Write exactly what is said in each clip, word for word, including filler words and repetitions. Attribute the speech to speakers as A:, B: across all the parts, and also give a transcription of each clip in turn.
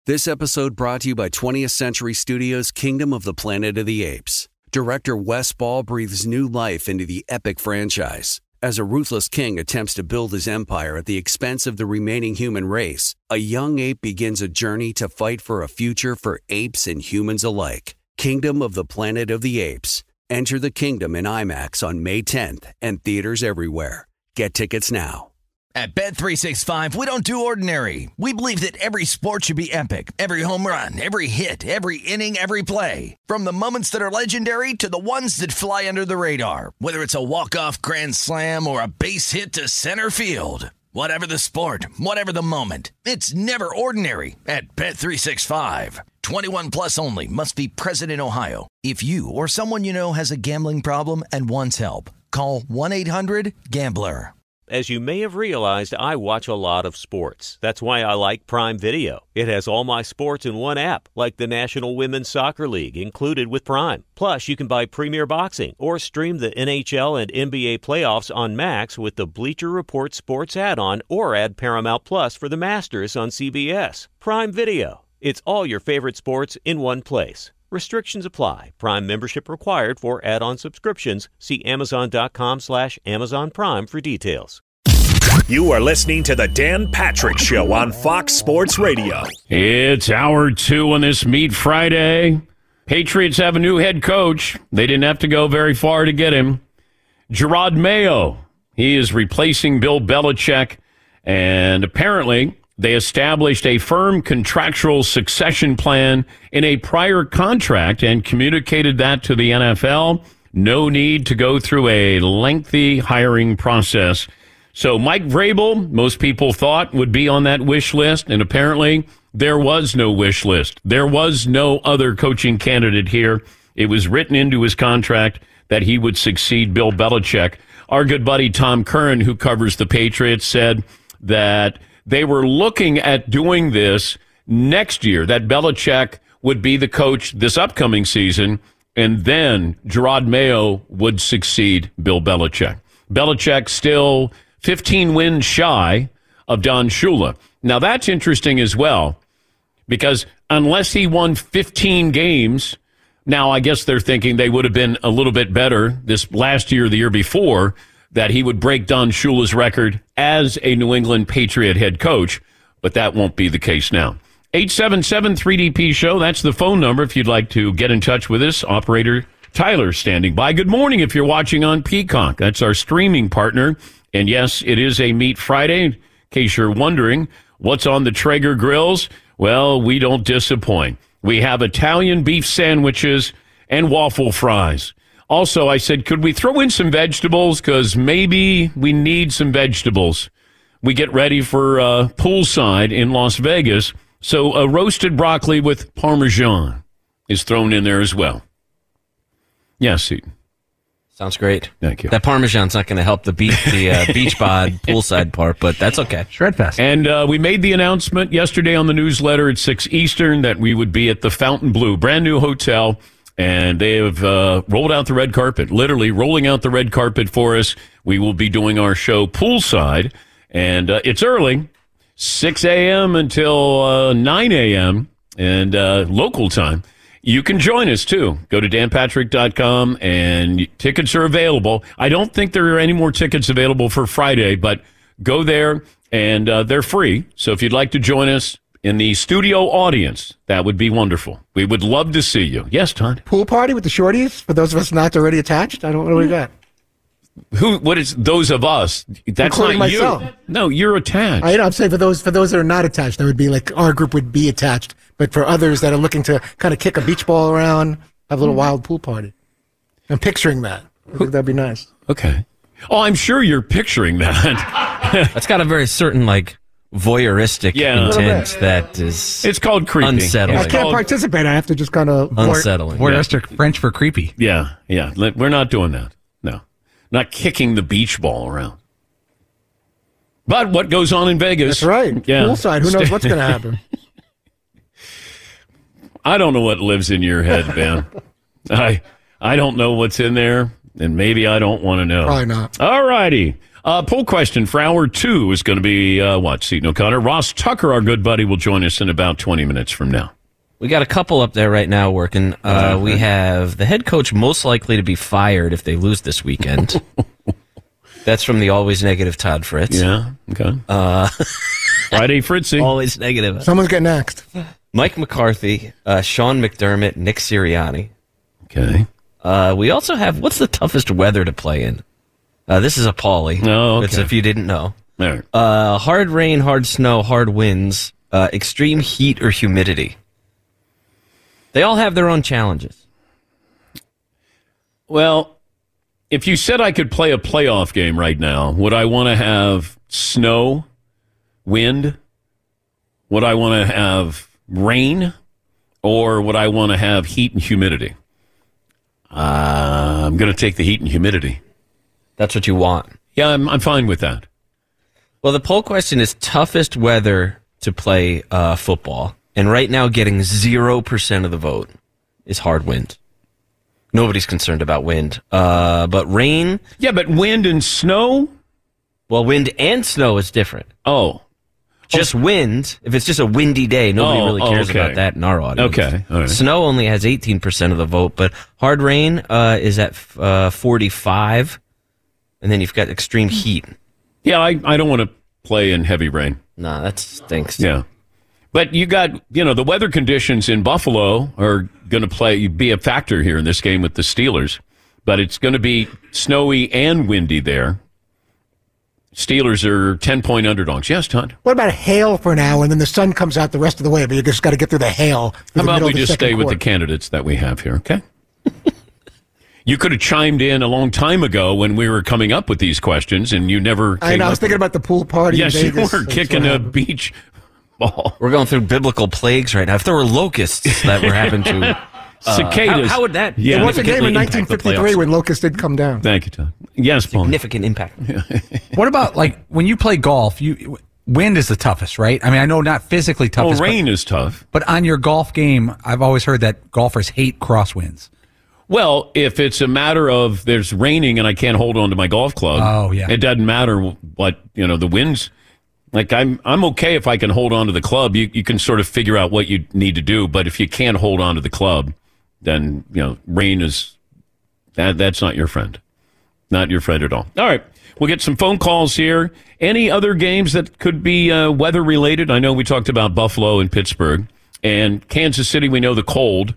A: This episode brought to you by twentieth Century Studios' Kingdom of the Planet of the Apes. Director Wes Ball breathes new life into the epic franchise. As a ruthless king attempts to build his empire at the expense of the remaining human race, a young ape begins a journey to fight for a future for apes and humans alike. Kingdom of the Planet of the Apes. Enter the kingdom in IMAX on May tenth and theaters everywhere. Get tickets now.
B: At Bet three sixty-five, we don't do ordinary. We believe that every sport should be epic. Every home run, every hit, every inning, every play. From the moments that are legendary to the ones that fly under the radar. Whether it's a walk-off grand slam or a base hit to center field. Whatever the sport, whatever the moment. It's never ordinary at Bet three sixty-five. twenty-one plus only. Must be present in Ohio. If you or someone you know has a gambling problem and wants help, call one eight hundred gambler.
C: As you may have realized, I watch a lot of sports. That's why I like Prime Video. It has all my sports in one app, like the National Women's Soccer League, included with Prime. Plus, you can buy Premier Boxing or stream the N H L and N B A playoffs on Max with the Bleacher Report Sports add-on, or add Paramount Plus for the Masters on C B S. Prime Video. It's all your favorite sports in one place. Restrictions apply. Prime membership required for add-on subscriptions. See Amazon.com slash Amazon Prime for details.
D: You are listening to the Dan Patrick Show on Fox Sports Radio.
E: It's hour two on this Meat Friday. Patriots have a new head coach. They didn't have to go very far to get him. Jerod Mayo. He is replacing Bill Belichick, and apparently they established a firm contractual succession plan in a prior contract and communicated that to the N F L. No need to go through a lengthy hiring process. So Mike Vrabel, most people thought, would be on that wish list, and apparently there was no wish list. There was no other coaching candidate here. It was written into his contract that he would succeed Bill Belichick. Our good buddy Tom Curran, who covers the Patriots, said that they were looking at doing this next year, that Belichick would be the coach this upcoming season, and then Jerod Mayo would succeed Bill Belichick. Belichick still fifteen wins shy of Don Shula. Now, that's interesting as well, because unless he won fifteen games, now I guess they're thinking they would have been a little bit better this last year or the year before, that he would break Don Shula's record as a New England Patriot head coach, but that won't be the case now. eight seven seven three D P show, that's the phone number if you'd like to get in touch with us. Operator Tyler standing by. Good morning if you're watching on Peacock. That's our streaming partner. And yes, it is a Meat Friday. In case you're wondering what's on the Traeger grills, well, we don't disappoint. We have Italian beef sandwiches and waffle fries. Also, I said, could we throw in some vegetables? Because maybe we need some vegetables. We get ready for uh, poolside in Las Vegas. So a roasted broccoli with Parmesan is thrown in there as well. Yes, Seton.
F: Sounds great.
E: Thank you.
F: That Parmesan's not going to help the, beach, the uh, beach bod poolside part, but that's okay.
G: Shredfest.
E: And uh, we made the announcement yesterday on the newsletter at six Eastern that we would be at the Fontainebleau, brand new hotel. And they have uh, rolled out the red carpet, literally rolling out the red carpet for us. We will be doing our show poolside, and uh, it's early, six a.m. until uh, nine a.m., and uh, local time. You can join us, too. Go to dan patrick dot com, and tickets are available. I don't think there are any more tickets available for Friday, but go there, and uh, they're free. So if you'd like to join us in the studio audience, that would be wonderful. We would love to see you. Yes, Todd?
G: Pool party with the shorties? For those of us not already attached? I don't know what we got.
E: Who? What is those of us? That's
G: Including
E: not
G: myself.
E: you. No, you're attached.
G: I, I'm saying for those for those that are not attached, that would be like our group would be attached. But for others that are looking to kind of kick a beach ball around, have a little wild pool party. I'm picturing that. I think that'd be nice.
E: Okay. Oh, I'm sure you're picturing that.
F: That's got a very certain, like, voyeuristic
E: Yeah.
F: intent that is
E: It's called creepy.
F: unsettling.
G: I can't participate. I have to just kind of
F: Unsettling.
G: voyeuristic French for creepy.
E: Yeah, yeah. Let- We're not doing that. No. Not kicking the beach ball around. But what goes on in Vegas?
G: That's right.
E: Yeah.
G: Poolside. Who knows what's going to happen?
E: I don't know what lives in your head, Ben. I I don't know what's in there, and maybe I don't want to know.
G: Probably not.
E: All righty. Uh, poll question for hour two is going to be, uh, what, Seton O'Connor? Ross Tucker, our good buddy, will join us in about twenty minutes from now.
F: We got a couple up there right now working. Uh, we have the head coach most likely to be fired if they lose this weekend. That's from the always negative Todd Fritz.
E: Yeah, okay.
F: Uh,
E: Friday Fritzy.
F: Always negative.
G: Someone's getting next.
F: Mike McCarthy, uh, Sean McDermott, Nick Sirianni.
E: Okay.
F: Uh, we also have, what's the toughest weather to play in? Uh, this is a Pauly.
E: Oh, okay.
F: It's if you didn't know.
E: All right.
F: Uh, hard rain, hard snow, hard winds, uh, extreme heat or humidity. They all have their own challenges.
E: Well, if you said I could play a playoff game right now, would I want to have snow, wind? Would I want to have rain? Or would I want to have heat and humidity? Uh, I'm going to take the heat and humidity.
F: That's what you want.
E: Yeah, I'm, I'm fine with that.
F: Well, the poll question is toughest weather to play uh, football. And right now, getting zero percent of the vote is hard wind. Nobody's concerned about wind. Uh, but rain...
E: Yeah, but wind and snow?
F: Well, wind and snow is different.
E: Oh.
F: Just oh. wind. If it's just a windy day, nobody
E: oh,
F: really cares
E: okay.
F: about that in our audience.
E: Okay. All right.
F: Snow only has eighteen percent of the vote, but hard rain uh, is at uh, forty-five. And then you've got extreme heat.
E: Yeah, I, I don't want to play in heavy rain.
F: Nah, that stinks.
E: Yeah. But you got, you know, the weather conditions in Buffalo are going to play, be a factor here in this game with the Steelers. But it's going to be snowy and windy there. Steelers are ten-point underdogs. Yes, Todd?
G: What about hail for an hour, and then the sun comes out the rest of the way, but you just got to get through the hail.
E: How about we just stay with the candidates that we have here, okay? You could have chimed in a long time ago when we were coming up with these questions, and you never came
G: I know, I was
E: up
G: thinking
E: with...
G: about the pool party
E: Yes,
G: in Vegas.
E: you were kicking a beach ball.
F: We're going through biblical plagues right now. If there were locusts that were happening to... Uh,
E: Cicadas.
F: How, how would that...
E: Yeah.
G: There was a game in nineteen fifty-three when locusts did come down.
E: Thank you, Todd. Yes, Paul.
F: Significant impact.
H: What about, like, when you play golf, you wind is the toughest, right? I mean, I know not physically toughest.
E: Well, rain
H: but,
E: is tough.
H: But on your golf game, I've always heard that golfers hate crosswinds.
E: Well, if it's a matter of there's raining and I can't hold on to my golf club,
H: oh, yeah.
E: it doesn't matter what, you know, the winds. Like, I'm I'm okay if I can hold on to the club. You, you can sort of figure out what you need to do. But if you can't hold on to the club, then, you know, rain is, that that's not your friend. Not your friend at all. All right. We'll get some phone calls here. Any other games that could be uh, weather-related? I know we talked about Buffalo and Pittsburgh. And Kansas City, we know the cold.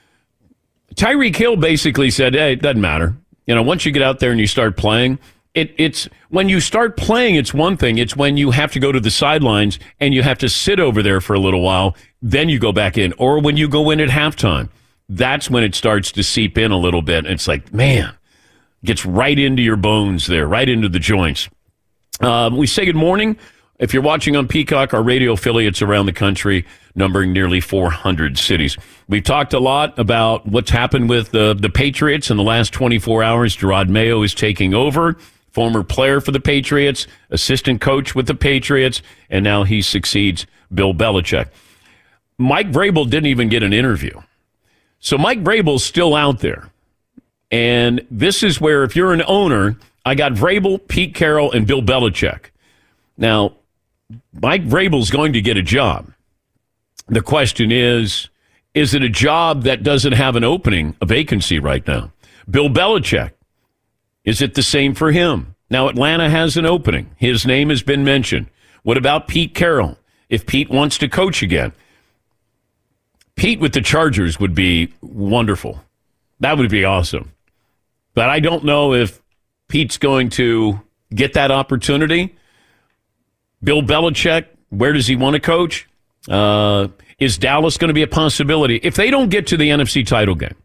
E: Tyreek Hill basically said, hey, it doesn't matter. You know, once you get out there and you start playing, it, it's when you start playing, it's one thing. It's when you have to go to the sidelines and you have to sit over there for a little while, then you go back in. Or when you go in at halftime, that's when it starts to seep in a little bit. And it's like, man, gets right into your bones there, right into the joints. Um, we say good morning. If you're watching on Peacock, our radio affiliates around the country, numbering nearly four hundred cities. We've talked a lot about what's happened with the, the Patriots in the last twenty-four hours. Gerard Mayo is taking over, former player for the Patriots, assistant coach with the Patriots, and now he succeeds Bill Belichick. Mike Vrabel didn't even get an interview. So Mike Vrabel's still out there. And this is where, if you're an owner, I got Vrabel, Pete Carroll, and Bill Belichick. Now, Mike Vrabel's going to get a job. The question is, is it a job that doesn't have an opening, a vacancy right now? Bill Belichick, is it the same for him? Now, Atlanta has an opening. His name has been mentioned. What about Pete Carroll? If Pete wants to coach again, Pete with the Chargers would be wonderful. That would be awesome. But I don't know if Pete's going to get that opportunity. Bill Belichick, where does he want to coach? Uh, is Dallas going to be a possibility? If they don't get to the N F C title game,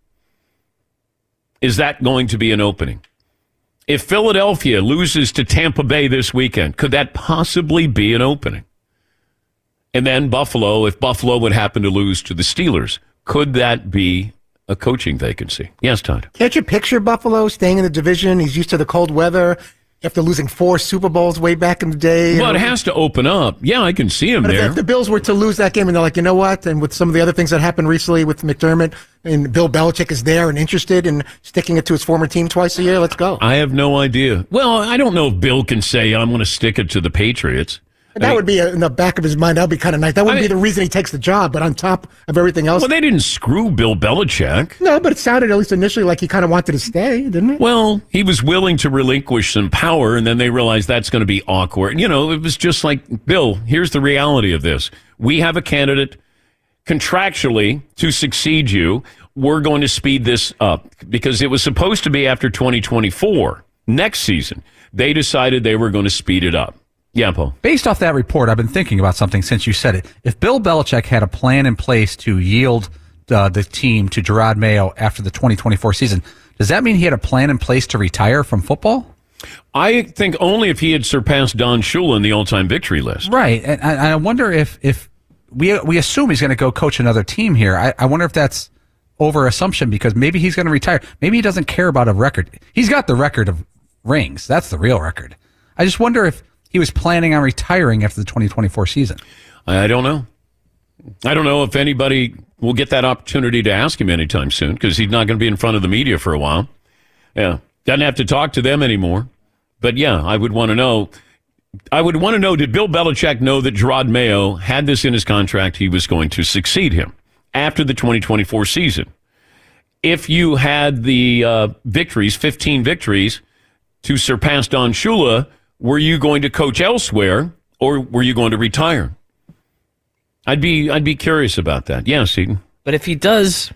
E: is that going to be an opening? If Philadelphia loses to Tampa Bay this weekend, could that possibly be an opening? And then Buffalo, if Buffalo would happen to lose to the Steelers, could that be a coaching vacancy? Yes, Todd.
G: Can't you picture Buffalo staying in the division? He's used to the cold weather. after losing four Super Bowls way back in the day.
E: Well,
G: you know,
E: it has to open up. Yeah, I can see him
G: but
E: there.
G: If, if the Bills were to lose that game and they're like, you know what, and with some of the other things that happened recently with McDermott, and Bill Belichick is there and interested in sticking it to his former team twice a year, let's go.
E: I have no idea. Well, I don't know if Bill can say, I'm going to stick it to the Patriots.
G: That
E: I mean,
G: would be in the back of his mind. That would be kind of nice. That wouldn't
E: I mean,
G: be the reason he takes the job, but on top of everything else.
E: Well, they didn't screw Bill Belichick.
G: No, but it sounded, at least initially, like he kind of wanted to stay, didn't it?
E: Well, he was willing to relinquish some power, and then they realized that's going to be awkward. You know, it was just like, Bill, here's the reality of this. We have a candidate contractually to succeed you. We're going to speed this up because it was supposed to be after twenty twenty-four, next season. They decided they were going to speed it up. Yeah, Paul.
H: Based off that report, I've been thinking about something since you said it. If Bill Belichick had a plan in place to yield uh, the team to Jerod Mayo after the twenty twenty-four season, does that mean he had a plan in place to retire from football?
E: I think only if he had surpassed Don Shula in the all-time victory list.
H: Right, and I, I wonder if, if we we assume he's going to go coach another team here. I, I wonder if that's over assumption because maybe he's going to retire. Maybe he doesn't care about a record. He's got the record of rings. That's the real record. I just wonder if he was planning on retiring after the twenty twenty-four season.
E: I don't know. I don't know if anybody will get that opportunity to ask him anytime soon because he's not going to be in front of the media for a while. Yeah. Doesn't have to talk to them anymore. But yeah, I would want to know. I would want to know, did Bill Belichick know that Jerod Mayo had this in his contract? He was going to succeed him after the twenty twenty-four season. If you had the uh, victories, fifteen victories, to surpass Don Shula, were you going to coach elsewhere or were you going to retire? I'd be I'd be curious about that. Yeah, Seton.
F: But if he does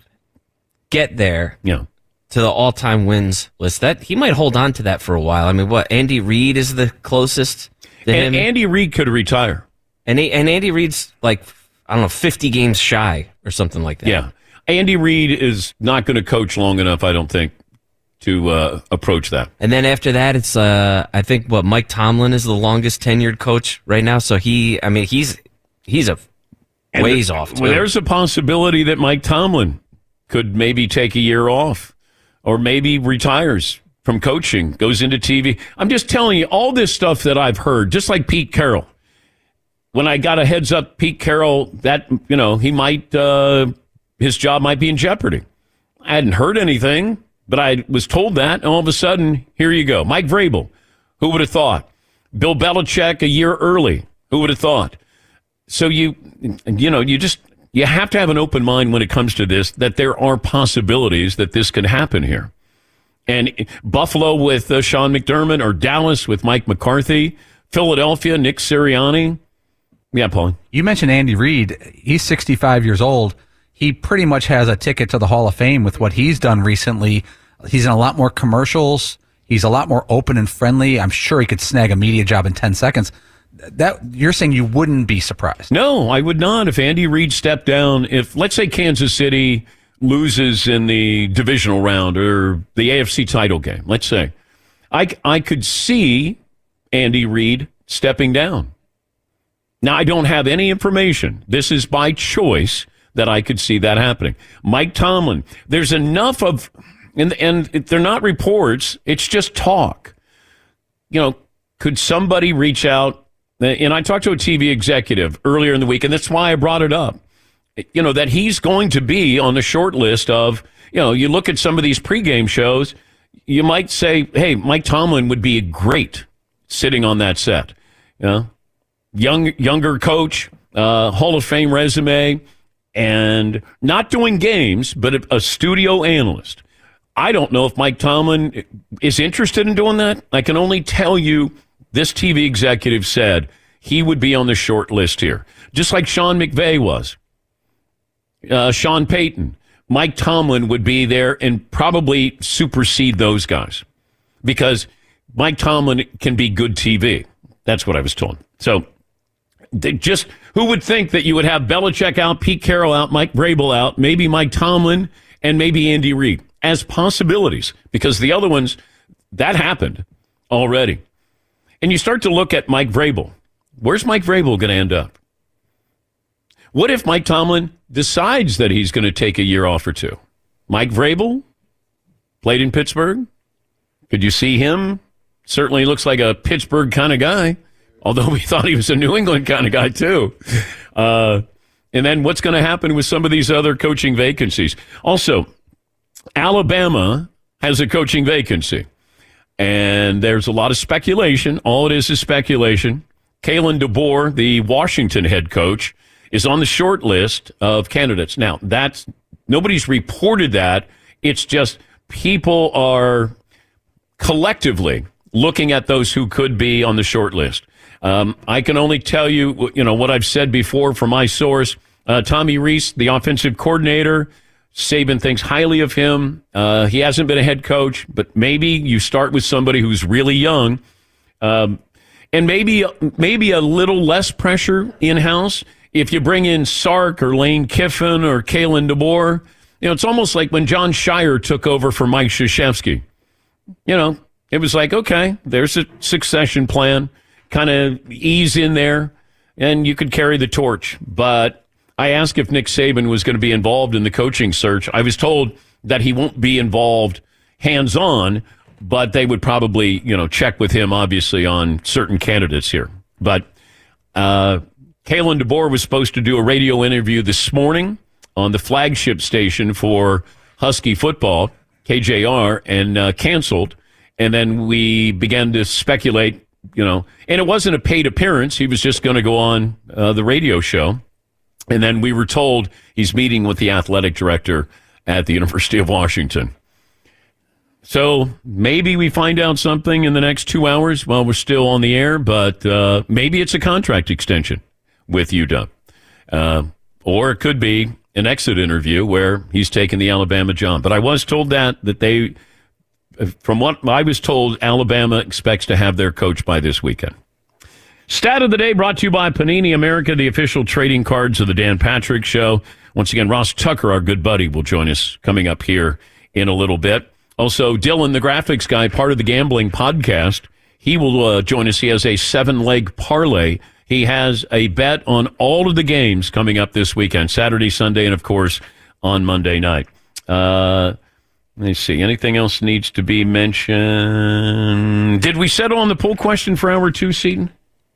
F: get there
E: yeah.
F: to the all-time wins list, that he might hold on to that for a while. I mean, what, Andy Reid is the closest to
E: and
F: him?
E: Andy Reid could retire.
F: And, he, and Andy Reid's like, I don't know, fifty games shy or something like that.
E: Yeah. Andy Reid is not going to coach long enough, I don't think, to uh, approach that.
F: And then after that, it's, uh, I think, what, Mike Tomlin is the longest tenured coach right now. So he, I mean, he's he's a
E: and
F: ways
E: the,
F: off, too.
E: Well, there's a possibility that Mike Tomlin could maybe take a year off or maybe retires from coaching, goes into T V. I'm just telling you, all this stuff that I've heard, just like Pete Carroll. When I got a heads up, Pete Carroll, that, you know, he might, uh, his job might be in jeopardy. I hadn't heard anything, but I was told that, and all of a sudden, here you go. Mike Vrabel, who would have thought? Bill Belichick a year early, who would have thought? So you, you know, you just, you have to have an open mind when it comes to this, that there are possibilities that this could happen here. And Buffalo with uh, Sean McDermott, or Dallas with Mike McCarthy, Philadelphia, Nick Sirianni. Yeah, Paul.
H: You mentioned Andy Reid. He's sixty-five years old. He pretty much has a ticket to the Hall of Fame with what he's done recently. He's in a lot more commercials. He's a lot more open and friendly. I'm sure he could snag a media job in ten seconds. That you're saying you wouldn't be surprised?
E: No, I would not. If Andy Reid stepped down, if let's say Kansas City loses in the divisional round or the A F C title game, let's say, I, I could see Andy Reid stepping down. Now, I don't have any information. This is by choice that I could see that happening. Mike Tomlin, there's enough of, and, and they're not reports, it's just talk. You know, could somebody reach out? And I talked to a T V executive earlier in the week, and that's why I brought it up. You know, that he's going to be on the short list of, you know, you look at some of these pregame shows, you might say, hey, Mike Tomlin would be great sitting on that set. You know, young, younger coach, uh, Hall of Fame resume, and not doing games, but a, a studio analyst. I don't know if Mike Tomlin is interested in doing that. I can only tell you this T V executive said he would be on the short list here, just like Sean McVay was. Uh, Sean Payton, Mike Tomlin would be there and probably supersede those guys because Mike Tomlin can be good T V. That's what I was told. So they just who would think that you would have Belichick out, Pete Carroll out, Mike Vrabel out, maybe Mike Tomlin, and maybe Andy Reid as possibilities because the other ones, that happened already. And you start to look at Mike Vrabel. Where's Mike Vrabel going to end up? What if Mike Tomlin decides that he's going to take a year off or two? Mike Vrabel played in Pittsburgh. Could you see him Certainly looks like a Pittsburgh kind of guy, although we thought he was a New England kind of guy too. Uh, and then what's going to happen with some of these other coaching vacancies? Also, Alabama has a coaching vacancy, and there's a lot of speculation. All it is is speculation. Kalen DeBoer, the Washington head coach, is on the short list of candidates. Now, that's nobody's reported that. It's just people are collectively looking at those who could be on the short list. Um, I can only tell you, you know, what I've said before from my source. Uh, Tommy Rees, the offensive coordinator, Saban thinks highly of him. Uh, he hasn't been a head coach, but maybe you start with somebody who's really young, um, and maybe maybe a little less pressure in-house. If you bring in Sark or Lane Kiffin or Kalen DeBoer, you know, it's almost like when John Shire took over for Mike Krzyzewski. You know, it was like, okay, there's a succession plan, kind of ease in there, and you could carry the torch. But I asked if Nick Saban was going to be involved in the coaching search. I was told that he won't be involved hands-on, but they would probably, you know, check with him, obviously, on certain candidates here. But uh, Kalen DeBoer was supposed to do a radio interview this morning on the flagship station for Husky football, K J R, and uh, canceled. And then we began to speculate, you know, and it wasn't a paid appearance. He was just going to go on uh, the radio show. And then we were told he's meeting with the athletic director at the University of Washington. So maybe we find out something in the next two hours while we're still on the air, but uh, maybe it's a contract extension with U W. Uh, or it could be an exit interview where he's taking the Alabama job. But I was told that, that they, from what I was told, Alabama expects to have their coach by this weekend. Stat of the day brought to you by Panini America, the official trading cards of the Dan Patrick Show. Once again, Ross Tucker, our good buddy, will join us coming up here in a little bit. Also, Dylan, the graphics guy, part of the Gambling Podcast, he will uh, join us. He has a seven-leg parlay. He has a bet on all of the games coming up this weekend, Saturday, Sunday, and, of course, on Monday night. Uh, let me see. Anything else needs to be mentioned? Did we settle on the poll question for hour two, Seton?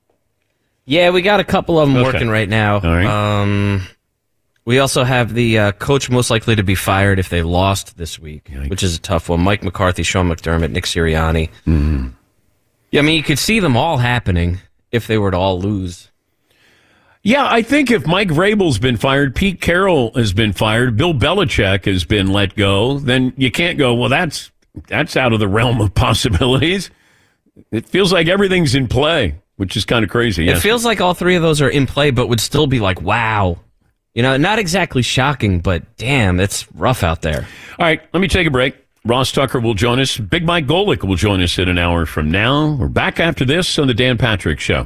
F: Yeah, we got a couple of them
E: Okay.
F: working right now.
E: All right.
F: Um, we also have the uh, coach most likely to be fired if they lost this week,
E: Yikes.
F: which is a tough one. Mike McCarthy, Sean McDermott, Nick Sirianni.
E: Mm-hmm.
F: Yeah, I mean, you could see them all happening if they were to all lose.
E: Yeah, I think if Mike Vrabel's been fired, Pete Carroll has been fired, Bill Belichick has been let go, then you can't go, well, that's that's out of the realm of possibilities. It feels like everything's in play, which is kind of crazy.
F: It
E: Yes.
F: feels like all three of those are in play, but would still be like, wow. You know, not exactly shocking, but damn, it's rough out there.
E: All right, let me take a break. Ross Tucker will join us. Big Mike Golick will join us in an hour from now. We're back after this on the Dan Patrick Show.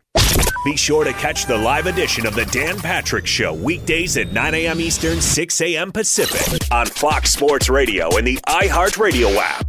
D: Be sure to catch the live edition of the Dan Patrick Show weekdays at nine a.m. Eastern, six a.m. Pacific on Fox Sports Radio and the iHeartRadio app.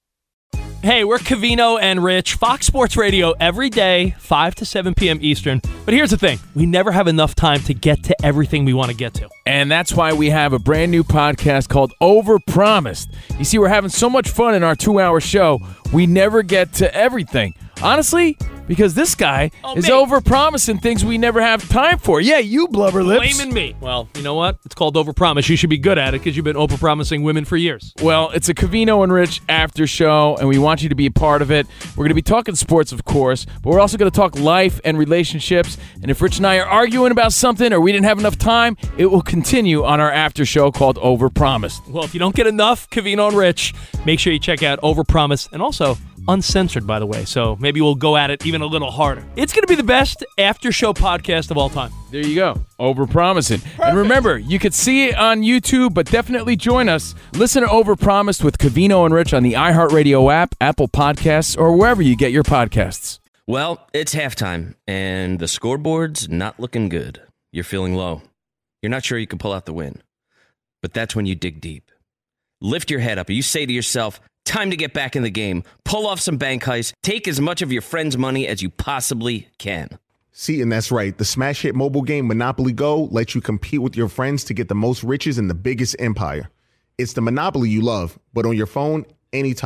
I: Hey, we're Covino and Rich, Fox Sports Radio every day, five to seven p.m. Eastern. But here's the thing. We never have enough time to get to everything we want to get to.
J: And that's why we have a brand new podcast called Overpromised. You see, we're having so much fun in our two-hour show, we never get to everything. Honestly, because this guy
I: Oh,
J: is
I: me.
J: overpromising things we never have time for. Yeah, you blubber lips.
I: Blaming me. Well, you know what? It's called overpromise. You should be good at it because you've been overpromising women for years.
J: Well, it's a Covino and Rich after show, and we want you to be a part of it. We're going to be talking sports, of course, but we're also going to talk life and relationships. And if Rich and I are arguing about something or we didn't have enough time, it will continue on our after show called Overpromised.
I: Well, if you don't get enough Covino and Rich, make sure you check out Overpromise and also uncensored, by the way. So maybe we'll go at it even a little harder. It's going to be the best after show podcast of all time.
J: There you go. Overpromising. And remember, you could see it on YouTube, but definitely join us. Listen to Overpromised with Covino and Rich on the iHeartRadio app, Apple Podcasts, or wherever you get your podcasts.
F: Well, it's halftime, and the scoreboard's not looking good. You're feeling low. You're not sure you can pull out the win. But that's when you dig deep. Lift your head up, and you say to yourself, time to get back in the game. Pull off some bank heists. Take as much of your friend's money as you possibly can.
K: See, and that's right. The smash hit mobile game Monopoly Go lets you compete with your friends to get the most riches in the biggest empire. It's the Monopoly you love, but on your phone, anytime,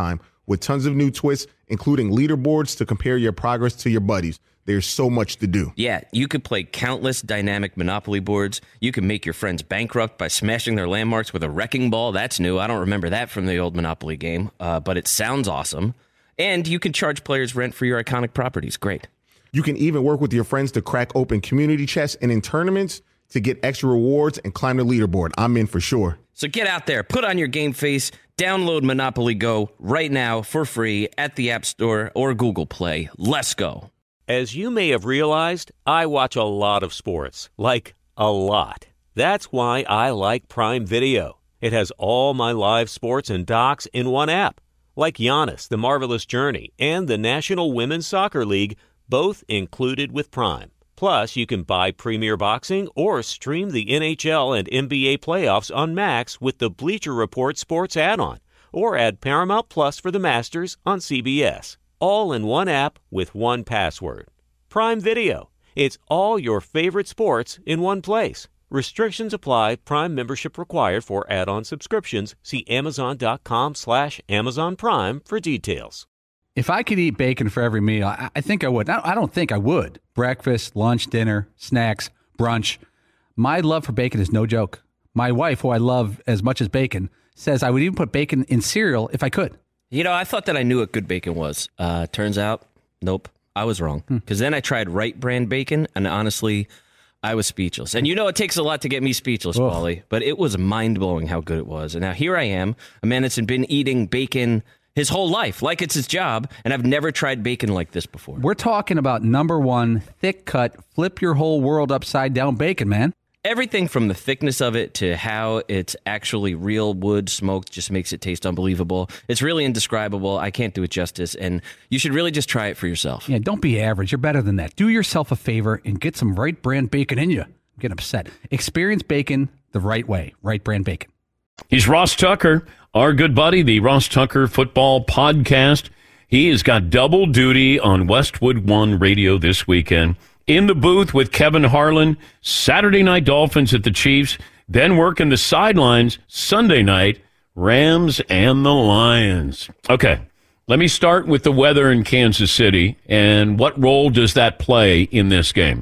K: with tons of new twists, including leaderboards to compare your progress to your buddies. There's so much to do.
F: Yeah, you could play countless dynamic Monopoly boards. You can make your friends bankrupt by smashing their landmarks with a wrecking ball. That's new. I don't remember that from the old Monopoly game, uh, but it sounds awesome. And you can charge players rent for your iconic properties. Great.
K: You can even work with your friends to crack open community chests and in tournaments to get extra rewards and climb the leaderboard. I'm in for sure.
F: So get out there, put on your game face, download Monopoly Go right now for free at the App Store or Google Play. Let's go.
C: As you may have realized, I watch a lot of sports, like a lot. That's why I like Prime Video. It has all my live sports and docs in one app, like Giannis, The Marvelous Journey, and the National Women's Soccer League, both included with Prime. Plus, you can buy Premier Boxing or stream the N H L and N B A playoffs on Max with the Bleacher Report Sports add-on, or add Paramount Plus for the Masters on C B S. All in one app with one password. Prime Video. It's all your favorite sports in one place. Restrictions apply. Prime membership required for add-on subscriptions. See Amazon.com slash Amazon Prime for details.
H: If I could eat bacon for every meal, I, I think I would. I don't think I would. Breakfast, lunch, dinner, snacks, brunch. My love for bacon is no joke. My wife, who I love as much as bacon, says I would even put bacon in cereal if I could.
F: You know, I thought that I knew what good bacon was. Uh, turns out, nope, I was wrong. Because hmm. then I tried Right Brand bacon, and honestly, I was speechless. And you know it takes a lot to get me speechless,
H: Ugh.
F: Paulie, but it was mind-blowing how good it was. And now here I am, a man that's been eating bacon his whole life, like it's his job, and I've never tried bacon like this before.
H: We're talking about number one, thick-cut, flip your whole world upside-down bacon, man.
F: Everything from the thickness of it to how it's actually real wood smoked just makes it taste unbelievable. It's really indescribable. I can't do it justice, and you should really just try it for yourself.
H: Yeah, don't be average. You're better than that. Do yourself a favor and get some Right Brand bacon in you. I'm getting upset. Experience bacon the right way. Right Brand bacon.
E: He's Ross Tucker, our good buddy, the Ross Tucker Football Podcast. He has got double duty on Westwood One Radio this weekend. In the booth with Kevin Harlan, Saturday night Dolphins at the Chiefs, then working the sidelines Sunday night, Rams and the Lions. Okay, let me start with the weather in Kansas City, and what role does that play in this game?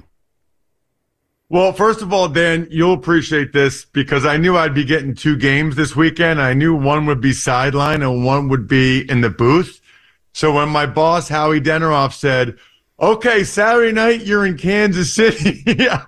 L: Well, first of all, Dan, you'll appreciate this because I knew I'd be getting two games this weekend. I knew one would be sideline and one would be in the booth. So when my boss, Howie Deneroff, said, okay, Saturday night, you're in Kansas City,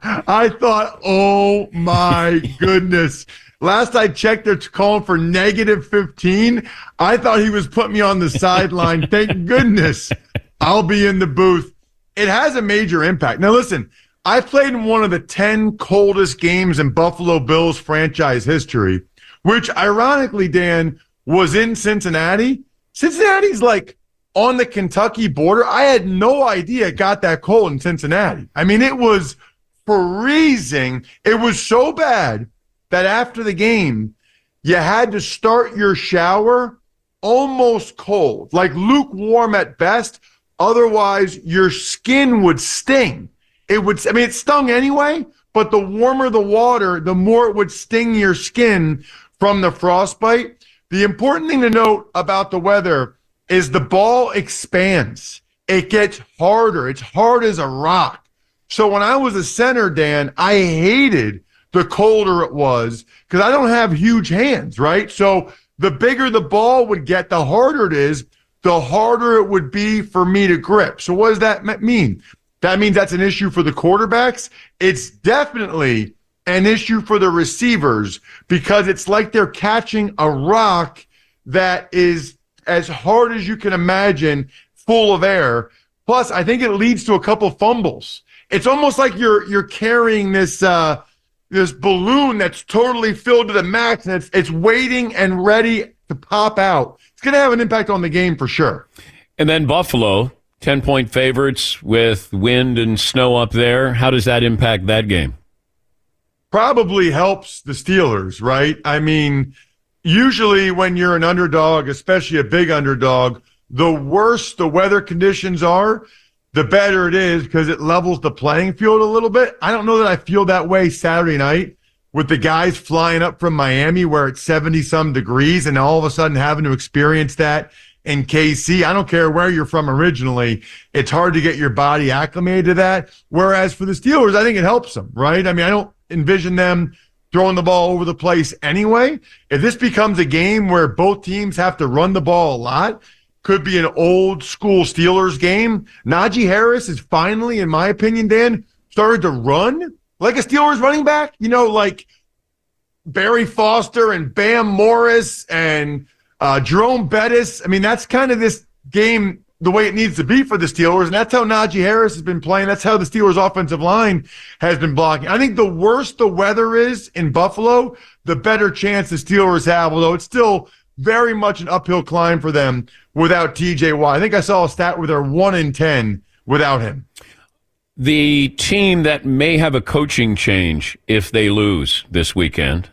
L: I thought, oh, my goodness. Last I checked, they're calling for negative fifteen. I thought he was putting me on the sideline. Thank goodness I'll be in the booth. It has a major impact. Now, listen, I played in one of the ten coldest games in Buffalo Bills franchise history, which ironically, Dan, was in Cincinnati. Cincinnati's like on the Kentucky border. I had no idea it got that cold in Cincinnati. I mean, it was freezing. It was so bad that after the game, you had to start your shower almost cold, like lukewarm at best. Otherwise, your skin would sting. It would, I mean, it stung anyway, but the warmer the water, the more it would sting your skin from the frostbite. The important thing to note about the weather is the ball expands. It gets harder. It's hard as a rock. So when I was a center, Dan, I hated the colder it was because I don't have huge hands, right? So the bigger the ball would get, the harder it is, the harder it would be for me to grip. So what does that mean? That means that's an issue for the quarterbacks. It's definitely an issue for the receivers because it's like they're catching a rock that is as hard as you can imagine, full of air. Plus, I think it leads to a couple fumbles. It's almost like you're you're carrying this uh, this balloon that's totally filled to the max, and it's it's waiting and ready to pop out. It's going to have an impact on the game for sure.
E: And then Buffalo, ten-point favorites with wind and snow up there. How does that impact that game?
L: Probably helps the Steelers, right? I mean, usually when you're an underdog, especially a big underdog, the worse the weather conditions are, the better it is because it levels the playing field a little bit. I don't know that I feel that way Saturday night with the guys flying up from Miami where it's seventy-some degrees and all of a sudden having to experience that in K C. I don't care where you're from originally. It's hard to get your body acclimated to that. Whereas for the Steelers, I think it helps them, right? I mean, I don't envision them throwing the ball over the place anyway. If this becomes a game where both teams have to run the ball a lot, could be an old school Steelers game. Najee Harris is finally, in my opinion, Dan, started to run like a Steelers running back. You know, like Barry Foster and Bam Morris and uh, Jerome Bettis. I mean, that's kind of this game the way it needs to be for the Steelers, and that's how Najee Harris has been playing. That's how the Steelers' offensive line has been blocking. I think the worse the weather is in Buffalo, the better chance the Steelers have, although it's still very much an uphill climb for them without T J Watt. I think I saw a stat where they're one in ten without him.
E: The team that may have a coaching change if they lose this weekend,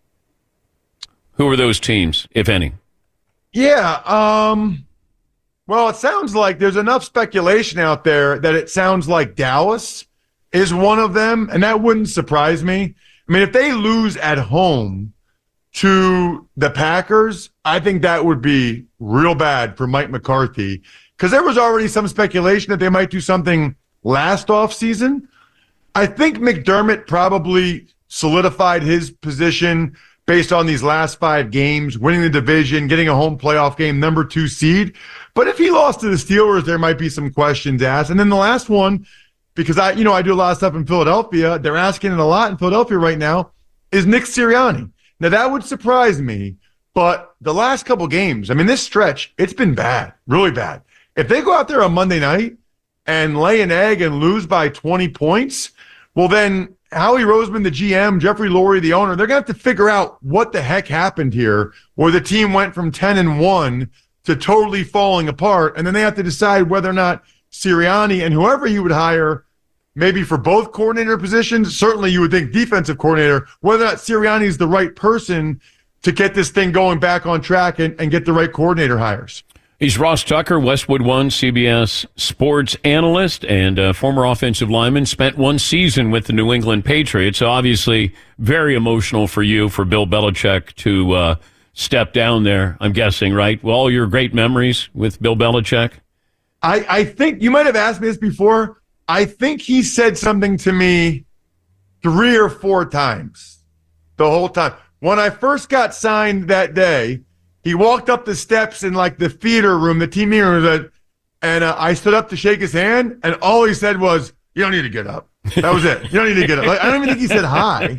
E: who are those teams, if any?
L: Yeah, um... Well, it sounds like there's enough speculation out there that it sounds like Dallas is one of them, and that wouldn't surprise me. I mean, if they lose at home to the Packers, I think that would be real bad for Mike McCarthy, because there was already some speculation that they might do something last offseason. I think McDermott probably solidified his position based on these last five games, winning the division, getting a home playoff game, number two seed. But if he lost to the Steelers, there might be some questions asked. And then the last one, because I, you know, I do a lot of stuff in Philadelphia, they're asking it a lot in Philadelphia right now, is Nick Sirianni. Now, that would surprise me, but the last couple games, I mean, this stretch, it's been bad, really bad. If they go out there on Monday night and lay an egg and lose by twenty points, well, then Howie Roseman, the G M, Jeffrey Lurie, the owner, they're going to have to figure out what the heck happened here, where the team went from ten and one to totally falling apart. And then they have to decide whether or not Sirianni and whoever you would hire, maybe for both coordinator positions, certainly you would think defensive coordinator, whether or not Sirianni is the right person to get this thing going back on track and, and get the right coordinator hires.
E: He's Ross Tucker, Westwood One, C B S sports analyst and uh, former offensive lineman. Spent one season with the New England Patriots. So obviously very emotional for you, for Bill Belichick to uh, step down there, I'm guessing, right? Well, all your great memories with Bill Belichick?
L: I, I think, you might have asked me this before, I think he said something to me three or four times the whole time. When I first got signed that day, he walked up the steps in like the theater room, the team meeting room, and uh, I stood up to shake his hand, and all he said was, "You don't need to get up." That was it. You don't need to get up. Like, I don't even think he said hi.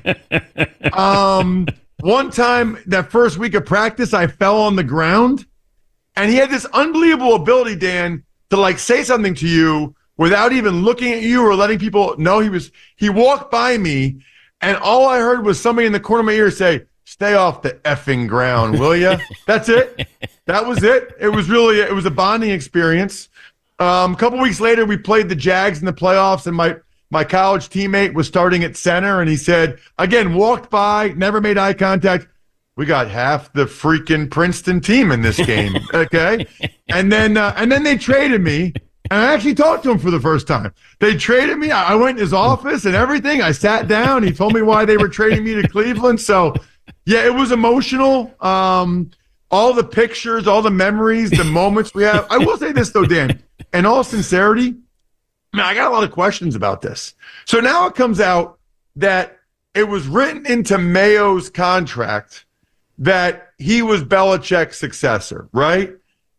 L: Um, one time, that first week of practice, I fell on the ground, and he had this unbelievable ability, Dan, to like say something to you without even looking at you or letting people know he was. He walked by me, and all I heard was somebody in the corner of my ear say, "Stay off the effing ground, will ya?" That's it. That was it. It was really, it was a bonding experience. Um, a couple weeks later, we played the Jags in the playoffs, and my, my college teammate was starting at center, and he said, again, walked by, never made eye contact. "We got half the freaking Princeton team in this game." Okay. And then, uh, and then they traded me, and I actually talked to him for the first time. They traded me. I, I went in his office and everything. I sat down. He told me why they were trading me to Cleveland. So, yeah, it was emotional. Um, all the pictures, all the memories, the moments we have. I will say this, though, Dan, in all sincerity, man, I got a lot of questions about this. So now it comes out that it was written into Mayo's contract that he was Belichick's successor, right?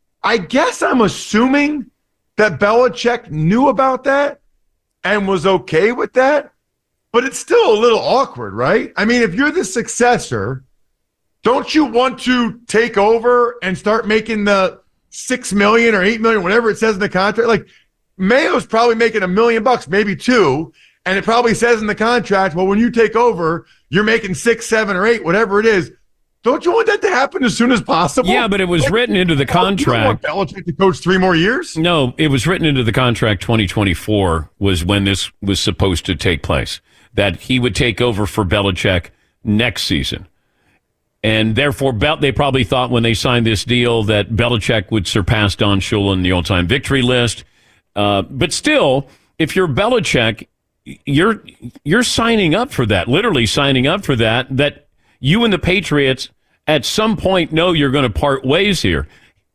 L: I guess I'm assuming that Belichick knew about that and was okay with that. But it's still a little awkward, right? I mean, if you're the successor, don't you want to take over and start making the six million or eight million, whatever it says in the contract? Like, Mayo's probably making a million bucks, maybe two, and it probably says in the contract, well, when you take over, you're making six, seven, or eight, whatever it is. Don't you want that to happen as soon as possible?
E: Yeah, but it was written into the contract.
L: You don't want Belichick to coach three more years?
E: No, it was written into the contract. twenty twenty-four was when this was supposed to take place, that he would take over for Belichick next season. And therefore, they probably thought when they signed this deal that Belichick would surpass Don Shula in the all-time victory list. Uh, but still, if you're Belichick, you're you're signing up for that, literally signing up for that, that you and the Patriots at some point know you're going to part ways here.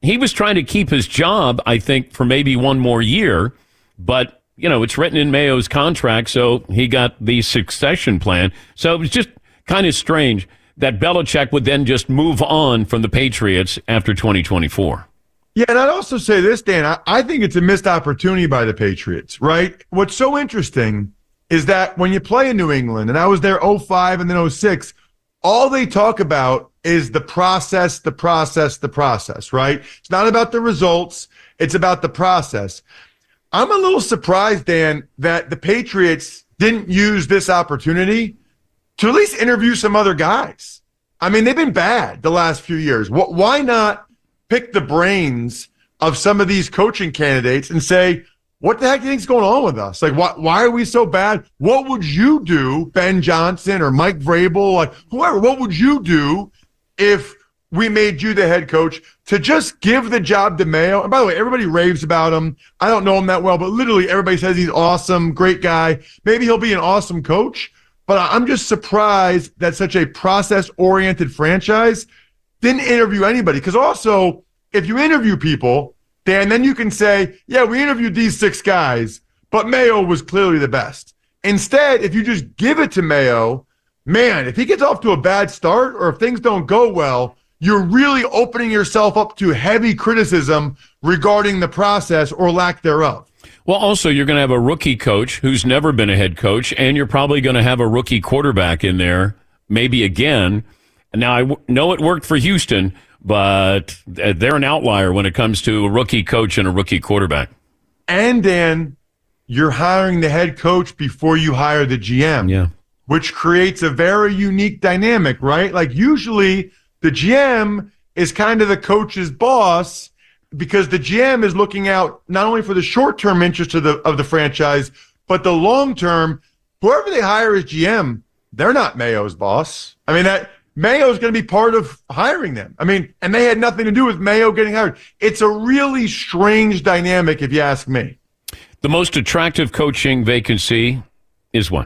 E: he was trying to keep his job, I think, for maybe one more year, but you know, it's written in Mayo's contract, so he got the succession plan. So it was just kind of strange that Belichick would then just move on from the Patriots after twenty twenty-four.
L: Yeah, and I'd also say this, Dan, I, I think it's a missed opportunity by the Patriots, right? What's so interesting is that when you play in New England, and I was there oh five and then oh six, all they talk about is the process, the process, the process, right? It's not about the results. It's about the process. I'm a little surprised, Dan, that the Patriots didn't use this opportunity to at least interview some other guys. I mean, they've been bad the last few years. Why not pick the brains of some of these coaching candidates and say, what the heck do you think's going on with us? Like, why, why are we so bad? What would you do, Ben Johnson or Mike Vrabel, like whoever, what would you do if we made you the head coach, to just give the job to Mayo? And by the way, everybody raves about him. I don't know him that well, but literally everybody says he's awesome, great guy. Maybe he'll be an awesome coach, but I'm just surprised that such a process-oriented franchise didn't interview anybody. Because also, if you interview people, Dan, then you can say, yeah, we interviewed these six guys, but Mayo was clearly the best. Instead, if you just give it to Mayo, man, if he gets off to a bad start or if things don't go well, you're really opening yourself up to heavy criticism regarding the process or lack thereof.
E: Well, also, you're going to have a rookie coach who's never been a head coach, and you're probably going to have a rookie quarterback in there, maybe again. Now, I w- know it worked for Houston, but they're an outlier when it comes to a rookie coach and a rookie quarterback.
L: And, Dan, you're hiring the head coach before you hire the G M,
E: yeah,
L: which creates a very unique dynamic, right? Like, usually the G M is kind of the coach's boss because the G M is looking out not only for the short-term interest of the of the franchise, but the long-term. Whoever they hire as G M, they're not Mayo's boss. I mean, that Mayo's going to be part of hiring them. I mean, and they had nothing to do with Mayo getting hired. It's a really strange dynamic, if you ask me.
E: The most attractive coaching vacancy is what?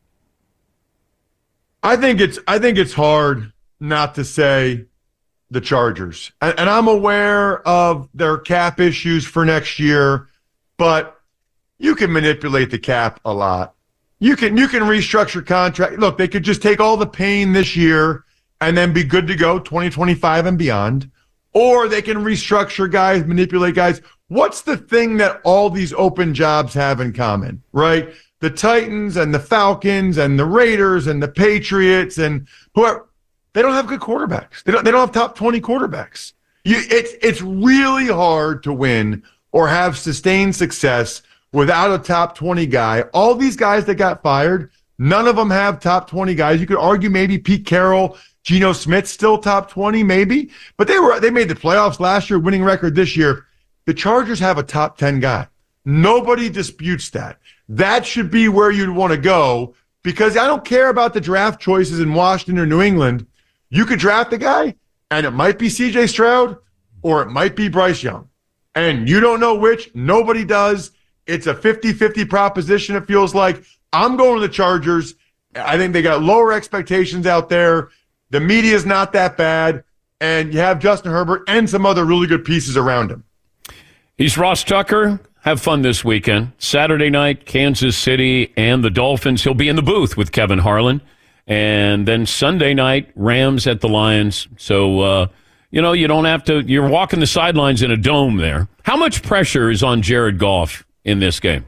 L: I think it's I think it's hard not to say the Chargers. And, and I'm aware of their cap issues for next year, but you can manipulate the cap a lot. You can you can restructure contract. Look, they could just take all the pain this year and then be good to go twenty twenty-five and beyond. Or they can restructure guys, manipulate guys. What's the thing that all these open jobs have in common, right? The Titans and the Falcons and the Raiders and the Patriots and whoever, they don't have good quarterbacks. They don't, they don't have top twenty quarterbacks. You, it's, it's really hard to win or have sustained success without a top twenty guy. All these guys that got fired, none of them have top twenty guys. You could argue maybe Pete Carroll, Geno Smith, still top twenty maybe, but they were they made the playoffs last year, winning record this year. The Chargers have a top ten guy. Nobody disputes that. That should be where you'd want to go because I don't care about the draft choices in Washington or New England. You could draft a guy, and it might be C J Stroud or it might be Bryce Young. And you don't know which. Nobody does. It's a fifty-fifty proposition, it feels like. I'm going to the Chargers. I think they got lower expectations out there. The media is not that bad. And you have Justin Herbert and some other really good pieces around him.
E: He's Ross Tucker. Have fun this weekend. Saturday night, Kansas City and the Dolphins. He'll be in the booth with Kevin Harlan. And then Sunday night, Rams at the Lions. So, uh, you know, you don't have to, you're walking the sidelines in a dome there. How much pressure is on Jared Goff in this game?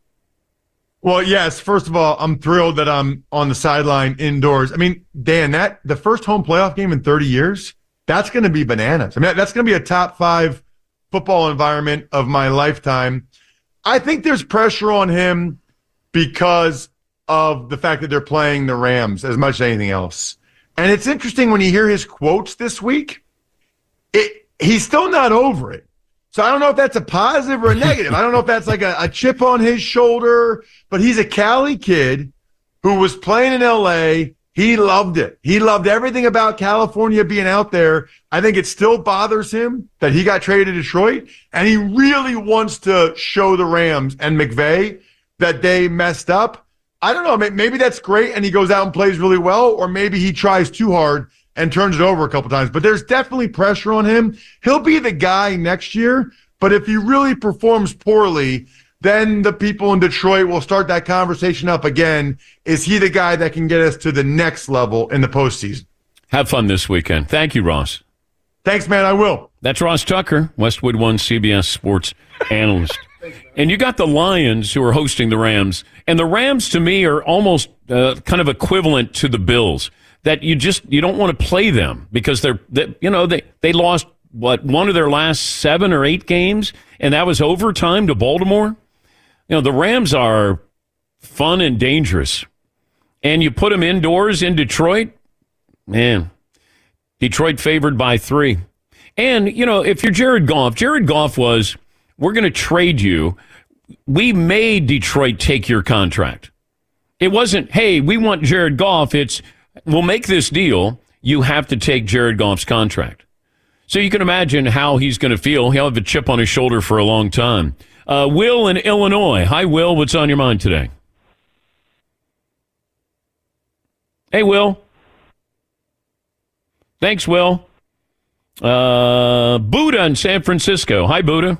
L: Well, yes, first of all, I'm thrilled that I'm on the sideline indoors. I mean, Dan, that the first home playoff game in thirty years, that's going to be bananas. I mean, that's going to be a top five football environment of my lifetime. I think there's pressure on him because of the fact that they're playing the Rams as much as anything else. And it's interesting when you hear his quotes this week, it, he's still not over it. So I don't know if that's a positive or a negative. I don't know if that's like a, a chip on his shoulder, but he's a Cali kid who was playing in L A. He loved it. He loved everything about California being out there. I think it still bothers him that he got traded to Detroit, and he really wants to show the Rams and McVay that they messed up. I don't know. Maybe that's great, and he goes out and plays really well, or maybe he tries too hard and turns it over a couple times. But there's definitely pressure on him. He'll be the guy next year, but if he really performs poorly, then the people in Detroit will start that conversation up again. Is he the guy that can get us to the next level in the postseason?
E: Have fun this weekend. Thank you, Ross.
L: Thanks, man. I will.
E: That's Ross Tucker, Westwood One C B S sports analyst. And you got the Lions who are hosting the Rams. And the Rams, to me, are almost uh, kind of equivalent to the Bills. That you just you don't want to play them because they're, they, you know, they, they lost, what, one of their last seven or eight games, and that was overtime to Baltimore. You know, the Rams are fun and dangerous. And you put them indoors in Detroit, man, Detroit favored by three. And, you know, if you're Jared Goff, Jared Goff was, we're going to trade you. We made Detroit take your contract. It wasn't, hey, we want Jared Goff. It's, we'll make this deal. You have to take Jared Goff's contract. So you can imagine how he's going to feel. He'll have a chip on his shoulder for a long time. Uh, Will in Illinois. Hi, Will. What's on your mind today? Hey, Will. Thanks, Will. Uh, Buddha in San Francisco. Hi, Buddha.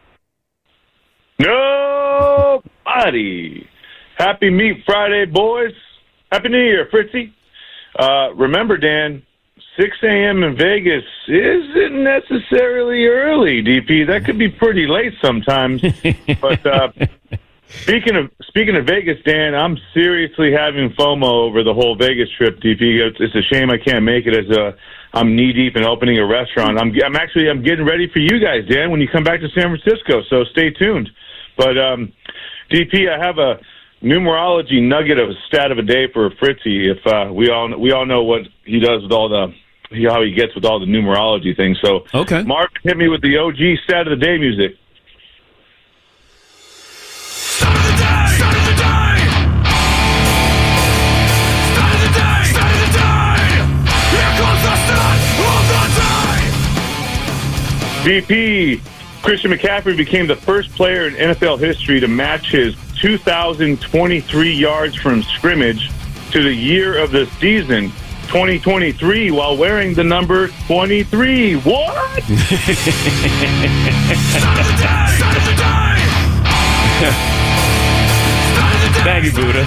M: Nobody. Happy Meat Friday, boys. Happy New Year, Fritzy. Uh, remember, Dan, six a.m. in Vegas isn't necessarily early, D P. That could be pretty late sometimes. But uh, speaking of speaking of Vegas, Dan, I'm seriously having FOMO over the whole Vegas trip, D P. It's, it's a shame I can't make it as a I'm knee deep in opening a restaurant. I'm I'm actually I'm getting ready for you guys, Dan, when you come back to San Francisco. So stay tuned. But um, D P, I have a numerology nugget of a stat of a day for Fritzy. If uh, we all we all know what he does with all the how he gets with all the numerology things. So
E: okay,
M: Mark, hit me with the O G stat of the day music.
N: Start of the day. Start of the day. Start of the day. Start of the day. Here comes the start of the day.
M: D P, Christian McCaffrey became the first player in N F L history to match his two thousand twenty-three yards from scrimmage to the year of the season, twenty twenty-three, while wearing the number twenty-three. What?
N: Start of the day. Start of the day. Start of the day.
E: Thank you, Buddha.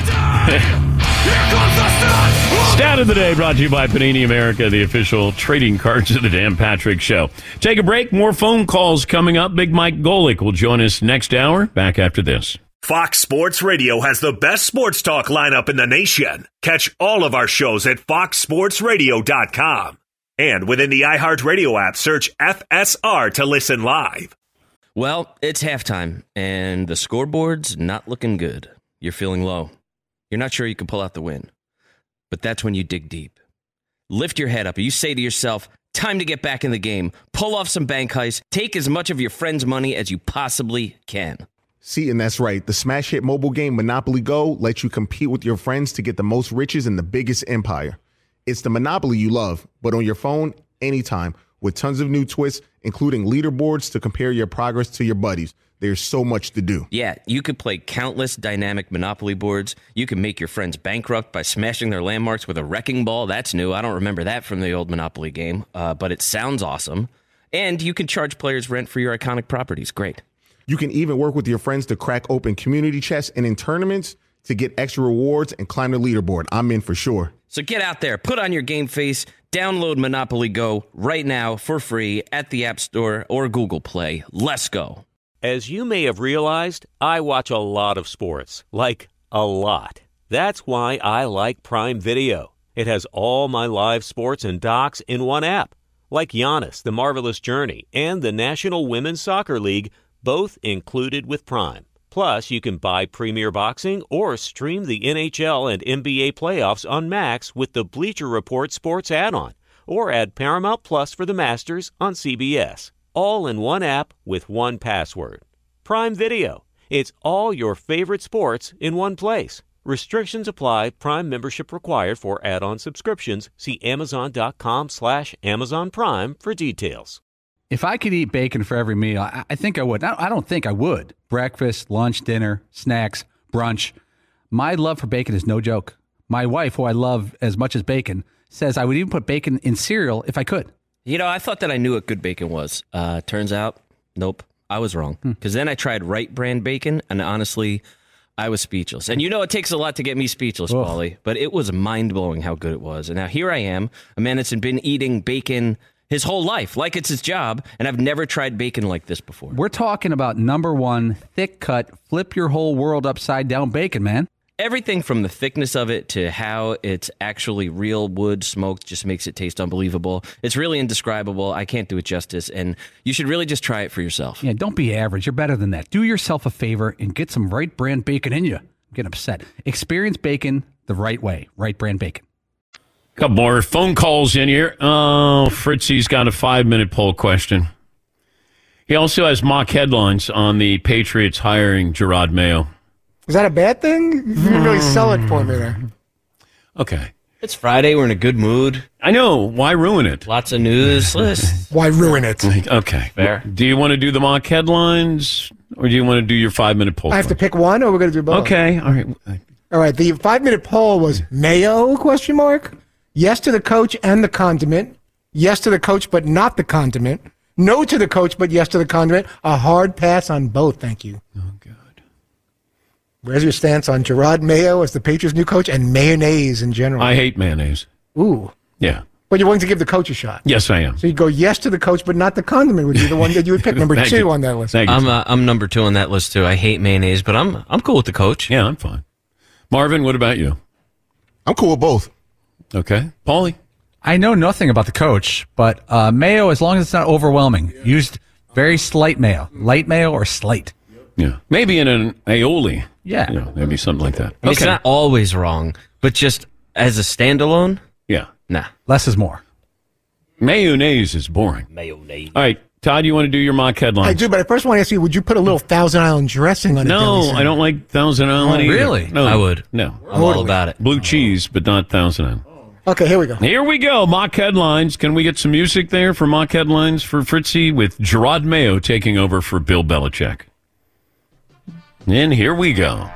N: Here comes the start.
E: Stat of the day brought to you by Panini America, the official trading cards of the Dan Patrick Show. Take a break. More phone calls coming up. Big Mike Golick will join us next hour. Back after this.
D: Fox Sports Radio has the best sports talk lineup in the nation. Catch all of our shows at fox sports radio dot com. And within the iHeartRadio app, search F S R to listen live.
F: Well, it's halftime, and the scoreboard's not looking good. You're feeling low. You're not sure you can pull out the win. But that's when you dig deep. Lift your head up, and you say to yourself, time to get back in the game. Pull off some bank heists. Take as much of your friend's money as you possibly can.
K: See, and that's right. The smash hit mobile game Monopoly Go lets you compete with your friends to get the most riches in the biggest empire. It's the Monopoly you love, but on your phone, anytime, with tons of new twists, including leaderboards to compare your progress to your buddies. There's so much to do.
F: Yeah, you could play countless dynamic Monopoly boards. You can make your friends bankrupt by smashing their landmarks with a wrecking ball. That's new. I don't remember that from the old Monopoly game, uh, but it sounds awesome. And you can charge players rent for your iconic properties. Great.
K: You can even work with your friends to crack open community chests and in tournaments to get extra rewards and climb the leaderboard. I'm in for sure.
F: So get out there, put on your game face, download Monopoly Go right now for free at the App Store or Google Play. Let's go.
C: As you may have realized, I watch a lot of sports, like a lot. That's why I like Prime Video. It has all my live sports and docs in one app, like Giannis, The Marvelous Journey, and the National Women's Soccer League, both included with Prime. Plus, you can buy Premier Boxing or stream the N H L and N B A playoffs on Max with the Bleacher Report Sports add-on, or add Paramount Plus for the Masters on C B S. All in one app with one password. Prime Video. It's all your favorite sports in one place. Restrictions apply. Prime membership required for add-on subscriptions. See amazon.com slash Amazon Prime for details.
H: If I could eat bacon for every meal, I, I think I would. I don't think I would. Breakfast, lunch, dinner, snacks, brunch. My love for bacon is no joke. My wife, who I love as much as bacon, says I would even put bacon in cereal if I could.
F: You know, I thought that I knew what good bacon was. Uh, turns out, nope, I was wrong. Because then I tried Right Brand bacon, and honestly, I was speechless. And you know it takes a lot to get me speechless,
H: Ugh.
F: Paulie, but it was mind-blowing how good it was. And now here I am, a man that's been eating bacon his whole life, like it's his job, and I've never tried bacon like this before.
H: We're talking about number one, thick-cut, flip your whole world upside-down bacon, man.
F: Everything from the thickness of it to how it's actually real wood smoked just makes it taste unbelievable. It's really indescribable. I can't do it justice, and you should really just try it for yourself.
H: Yeah, don't be average. You're better than that. Do yourself a favor and get some Right Brand bacon in you. I'm getting upset. Experience bacon the right way. Right Brand bacon.
E: Couple more phone calls in here. Oh, Fritzy's got a five-minute poll question. He also has mock headlines on the Patriots hiring Jerod Mayo.
G: Is that a bad thing? You didn't really sell it for me there.
E: Okay.
F: It's Friday. We're in a good mood.
E: I know. Why ruin it?
F: Lots of news. List.
G: Why ruin it?
E: Okay.
F: Fair.
E: Do you want to do the mock headlines, or do you want to do your five-minute poll?
G: I have to pick one, or we're going to do both?
E: Okay. All right.
G: All right. The five-minute poll was Mayo, question mark? Yes to the coach and the condiment. Yes to the coach, but not the condiment. No to the coach, but yes to the condiment. A hard pass on both. Thank you.
E: Oh, God.
G: Where's your stance on Jerod Mayo as the Patriots' new coach and mayonnaise in general?
E: I hate mayonnaise.
G: Ooh.
E: Yeah.
G: But you're willing to give the coach a shot.
E: Yes, I am.
G: So you go yes to the coach, but not the condiment would be the one that you would pick. Number
E: Thank
G: two
E: you.
G: on that list.
E: Thank you.
F: I'm uh, I'm number two on that list too. I hate mayonnaise, but I'm I'm cool with the coach.
E: Yeah, I'm fine. Marvin, what about you?
K: I'm cool with both.
E: Okay. Paulie?
H: I know nothing about the coach, but uh, mayo, as long as it's not overwhelming, used very slight mayo. Light mayo or slight.
E: Yeah. Maybe in an aioli.
H: Yeah.
E: You know, maybe something like that.
F: I mean, It's not always wrong, but just as a standalone,
E: Yeah.
F: nah.
H: Less is more.
E: Mayonnaise is boring.
F: Mayonnaise.
E: All right. Todd, you want to do your mock headlines?
G: I do, but I first want to ask you, would you put a little Thousand Island dressing on a deli
E: No,
G: sandwich?
E: I don't like Thousand Island
G: Oh,
E: either.
G: really?
E: No.
F: I would.
E: No.
F: I'm all about it.
E: Blue cheese, but not Thousand Island.
G: Okay, here we go.
E: Here we go. Mock headlines. Can we get some music there for mock headlines for Fritzy with Jerod Mayo taking over for Bill Belichick? And here we go.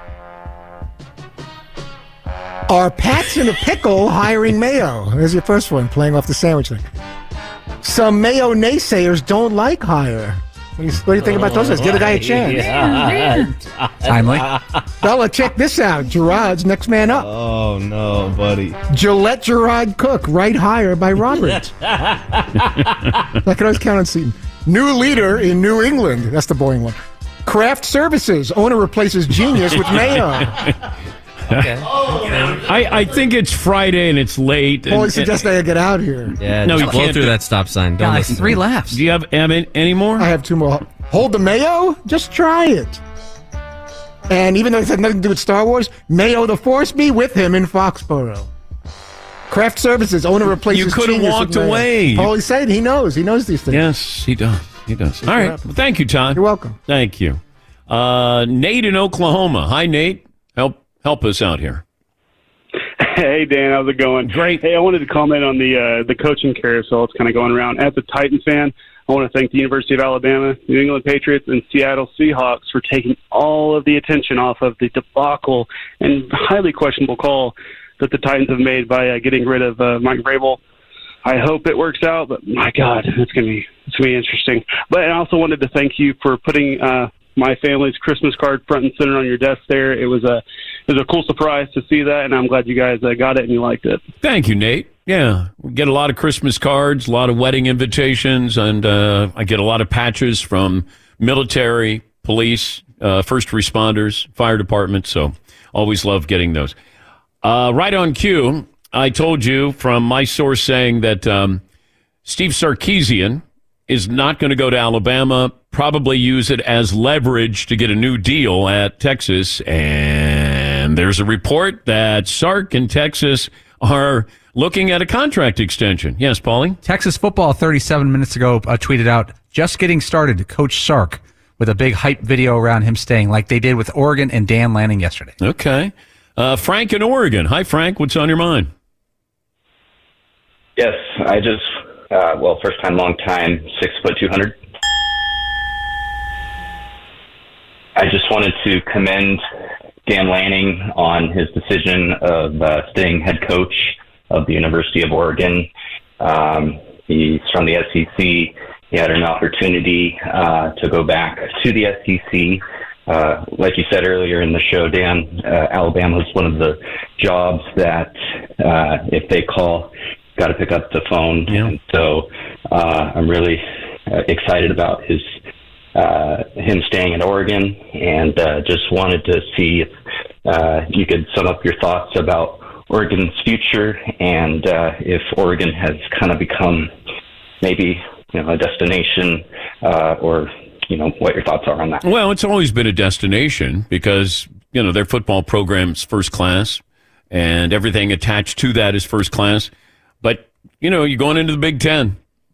G: Are Pats in a pickle hiring Mayo? There's your first one, playing off the sandwich thing. Some Mayo naysayers don't like hire. What do you, what do you think about those guys? Give the guy a chance.
H: Timely.
G: Bella, check this out. Gerod's next man up.
F: Oh no, buddy.
G: Gillette Gerard Cook, right hire by Roberts. I can always count on Seaton. New leader in New England. That's the boring one. Craft Services. Owner replaces genius with Mayo.
F: Okay.
E: I, I think it's Friday and it's late.
G: Paulie
E: and-
G: suggests I get out here.
F: Yeah,
E: No,
F: just
E: you
F: blow
E: can't
F: through
E: do-
F: that stop sign. Don't
H: Guys,
F: listen. to
H: three
F: him.
H: laughs.
E: Do you have any, any more?
G: I have two more. Hold the Mayo? Just try it. And even though it had nothing to do with Star Wars, Mayo the Force be with him in Foxborough. Craft Services. Owner replaces
E: You coulda
G: genius
E: walked
G: with Mayo.
E: away.
G: Paulie said he knows. He knows these things.
E: Yes, he does. He does. All right. Well, thank you, Todd.
G: You're welcome.
E: Thank you. Uh, Nate in Oklahoma. Hi, Nate. Help help us out here.
O: Hey Dan, how's it going?
E: Great.
O: Hey, I wanted to comment on the uh, the coaching carousel. It's kind of going around. As a Titans fan, I want to thank the University of Alabama, New England Patriots, and Seattle Seahawks for taking all of the attention off of the debacle and highly questionable call that the Titans have made by uh, getting rid of uh, Mike Vrabel. I hope it works out, but my God, it's gonna be it's gonna be interesting. But I also wanted to thank you for putting uh, my family's Christmas card front and center on your desk there. It was a it was a cool surprise to see that, and I'm glad you guys uh, got it and you liked it.
E: Thank you, Nate. Yeah, we get a lot of Christmas cards, a lot of wedding invitations, and uh, I get a lot of patches from military, police, uh, first responders, fire department. So always love getting those. Uh, right on cue, I told you from my source saying that um, Steve Sarkisian is not going to go to Alabama, probably use it as leverage to get a new deal at Texas. And there's a report that Sark and Texas are looking at a contract extension. Yes, Paulie?
H: Texas football thirty-seven minutes ago uh, tweeted out, just getting started to Coach Sark with a big hype video around him staying like they did with Oregon and Dan Lanning yesterday.
E: Okay. Uh, Frank in Oregon. Hi, Frank. What's on your mind?
P: Yes, I just, uh, well, first time, long time, six foot two hundred. I just wanted to commend Dan Lanning on his decision of uh, staying head coach of the University of Oregon. Um, he's from the S E C. He had an opportunity uh, to go back to the S E C. Uh, like you said earlier in the show, Dan, uh, Alabama is one of the jobs that uh, if they call, got to pick up the phone. Yeah. And so uh, I'm really uh, excited about his uh, him staying in Oregon, and uh, just wanted to see if uh, you could sum up your thoughts about Oregon's future, and uh, if Oregon has kind of become maybe you know a destination, uh, or you know what your thoughts are on that.
E: Well, it's always been a destination because you know their football program's first class, and everything attached to that is first class. But you know you're going into the Big Ten,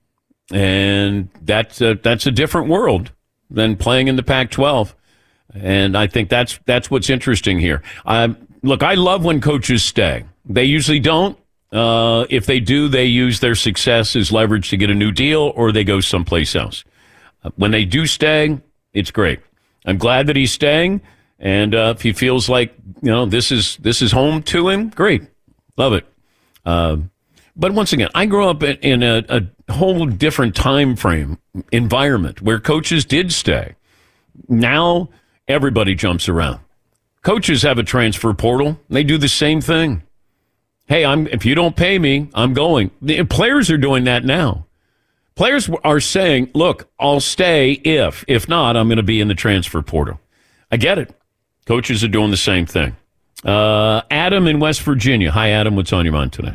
E: and that's a, that's a different world than playing in the Pac twelve. And I think that's that's what's interesting here. Um, look, I love when coaches stay. They usually don't. Uh, if they do, they use their success as leverage to get a new deal, or they go someplace else. Uh, when they do stay, it's great. I'm glad that he's staying, and uh, if he feels like you know this is this is home to him, great, love it. Uh, but once again, I grew up in, in a, a whole different time frame environment where coaches did stay. Now everybody jumps around. Coaches have a transfer portal. They do the same thing. Hey, I'm if you don't pay me, I'm going. The players are doing that now. Players are saying, look, I'll stay if. If not, I'm going to be in the transfer portal. I get it. Coaches are doing the same thing. Uh, Adam in West Virginia. Hi, Adam. What's on your mind today?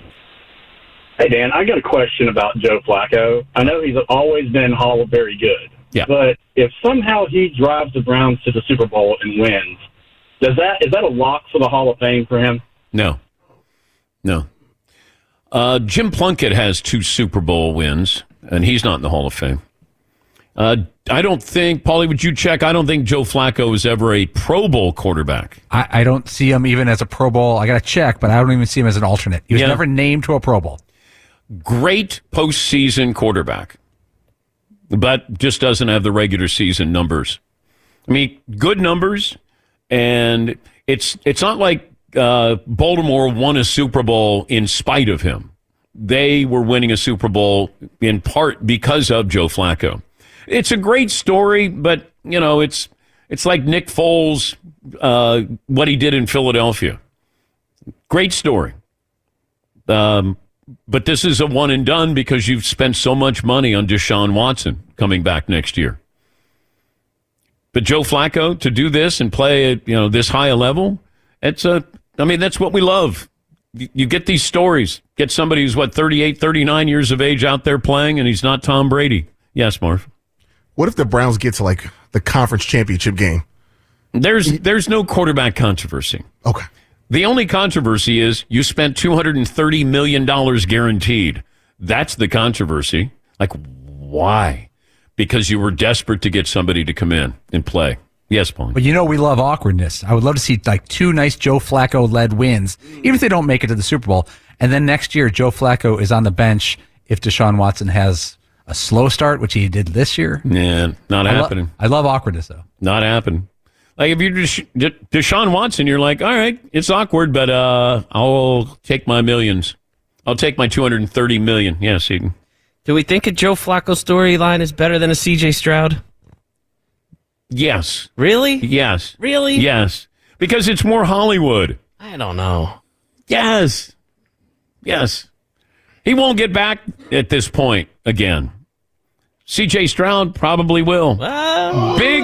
Q: Hey, Dan, I got a question about Joe Flacco. I know he's always been Hall of very good.
E: Yeah.
Q: But if somehow he drives the Browns to the Super Bowl and wins, does that is that a lock for the Hall of Fame for him?
E: No. No. Uh, Jim Plunkett has two Super Bowl wins, and he's not in the Hall of Fame. Uh, I don't think, Paulie, would you check? I don't think Joe Flacco was ever a Pro Bowl quarterback.
H: I, I don't see him even as a Pro Bowl. I got to check, but I don't even see him as an alternate. He was
E: Yeah.
H: never named to a Pro Bowl.
E: Great postseason quarterback, but just doesn't have the regular season numbers. I mean, good numbers, and it's it's not like uh, Baltimore won a Super Bowl in spite of him. They were winning a Super Bowl in part because of Joe Flacco. It's a great story, but you know, it's it's like Nick Foles, uh, what he did in Philadelphia. Great story. Um, but this is a one and done because you've spent so much money on Deshaun Watson coming back next year. But Joe Flacco to do this and play at you know this high a level, it's a. I mean, that's what we love. You, you get these stories. Get somebody who's what thirty-eight, thirty-nine years of age out there playing, and he's not Tom Brady. Yes, Marv.
K: What if the Browns get to like the conference championship game?
E: There's there's no quarterback controversy.
K: Okay.
E: The only controversy is you spent two hundred thirty million dollars guaranteed. That's the controversy. Like, why? Because you were desperate to get somebody to come in and play. Yes, Paul.
H: But you know we love awkwardness. I would love to see like two nice Joe Flacco-led wins, even if they don't make it to the Super Bowl. And then next year, Joe Flacco is on the bench if Deshaun Watson has a slow start, which he did this year.
E: Yeah, not
H: I
E: happening.
H: Lo- I love awkwardness, though.
E: Not happening. Like, if you're Desha- Deshaun Watson, you're like, all right, it's awkward, but uh, I'll take my millions. I'll take my two hundred thirty million dollars. Yes, Eden.
F: Do we think a Joe Flacco storyline is better than a C J Stroud?
E: Yes.
F: Really?
E: Yes.
F: Really?
E: Yes. Because it's more Hollywood.
F: I don't know.
E: Yes. Yes. He won't get back at this point again. C J Stroud probably will.
F: Uh,
E: Big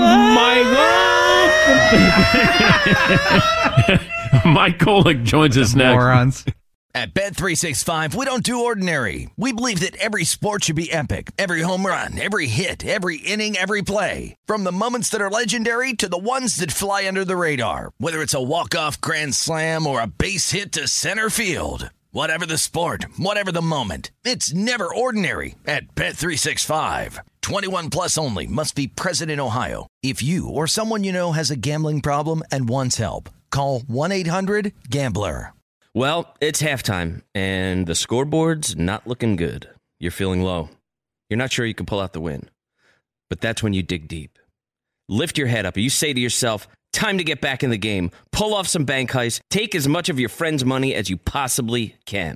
E: Mike. Mike Golick joins us next.
H: Morons.
B: At Bet three sixty-five, we don't do ordinary. We believe that every sport should be epic. Every home run, every hit, every inning, every play. From the moments that are legendary to the ones that fly under the radar. Whether it's a walk-off grand slam or a base hit to center field. Whatever the sport, whatever the moment, it's never ordinary at Bet three sixty-five. twenty-one plus only. Must be present in Ohio. If you or someone you know has a gambling problem and wants help, call one eight hundred gambler.
F: Well, it's halftime, and the scoreboard's not looking good. You're feeling low. You're not sure you can pull out the win. But that's when you dig deep. Lift your head up, and you say to yourself, time to get back in the game. Pull off some bank heists. Take as much of your friend's money as you possibly can.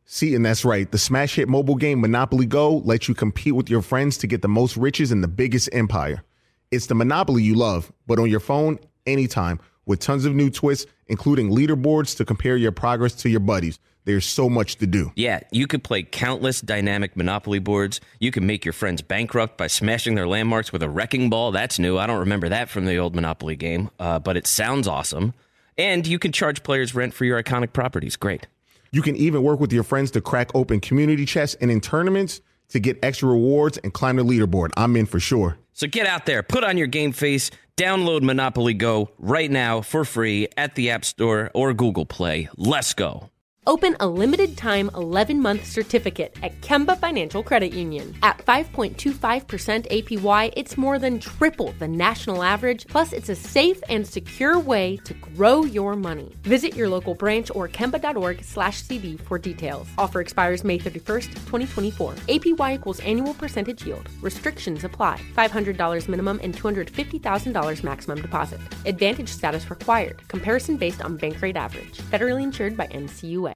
K: See, and that's right. The smash hit mobile game Monopoly Go lets you compete with your friends to get the most riches in the biggest empire. It's the Monopoly you love, but on your phone, anytime, with tons of new twists, including leaderboards to compare your progress to your buddies. There's so much to do.
F: Yeah, you could play countless dynamic Monopoly boards. You can make your friends bankrupt by smashing their landmarks with a wrecking ball. That's new. I don't remember that from the old Monopoly game, uh, but it sounds awesome. And you can charge players rent for your iconic properties. Great.
K: You can even work with your friends to crack open community chests and in tournaments to get extra rewards and climb the leaderboard. I'm in for sure.
F: So get out there, put on your game face, download Monopoly Go right now for free at the App Store or Google Play. Let's go.
R: Open a limited-time eleven-month certificate at Kemba Financial Credit Union. At five point two five percent A P Y, it's more than triple the national average, plus it's a safe and secure way to grow your money. Visit your local branch or kemba.org slash CD for details. Offer expires May thirty-first, twenty twenty-four. A P Y equals annual percentage yield. Restrictions apply. five hundred dollars minimum and two hundred fifty thousand dollars maximum deposit. Advantage status required. Comparison based on bank rate average. Federally insured by N C U A.